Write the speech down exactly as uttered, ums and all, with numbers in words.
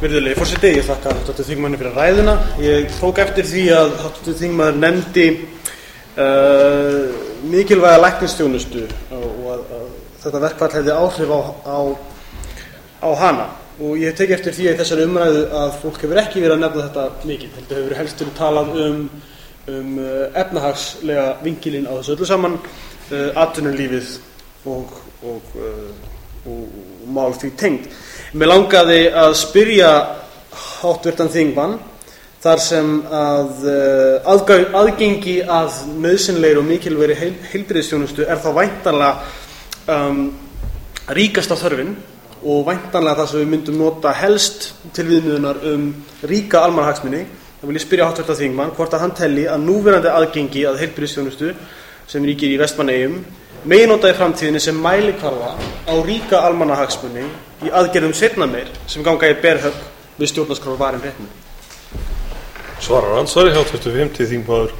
Virðulegi forseti, ég þakka háttvirtum þingmanni fyrir ræðuna. Ég tók eftir því að háttvirtur þingmaður nefndi uh, mikilvæga læknisþjónustu og að, að þetta verkfall hefði áhrif á, á, á hana. Og ég tek eftir því að í þessari umræðu að fólk hefur ekki verið að nefna þetta mikið. Þetta hefur helst verið talað um, um uh, efnahagslega vinkilinn á þessu öllu saman, uh, atvinnulífið og, og, uh, og, og mál því tengd. Mér langaði að spyrja háttvirtan þingmann þar sem að uh, aðgengi að nauðsynlegri og mikilvægri heil, heilbrigðisþjónustu er þá væntanlega um, ríkasta þörfin og væntanlega það sem við myndum nota helst til viðmiðunar um ríka almannahagsmuni. Þá vil ég spyrja háttvirtan þingmann hvort að hann telji að núverandi aðgengi að heilbrigðisþjónustu sem ríkir í Vestmannaeyjum megi nota í framtíðinni sem mælikvarða á ríka almannahagsmuni í aðgerðum seinna meir sem ganga í berhögg við stjórnarskrárvarin réttindi. Svarar ansvari háttvirtur fimmti þingmaður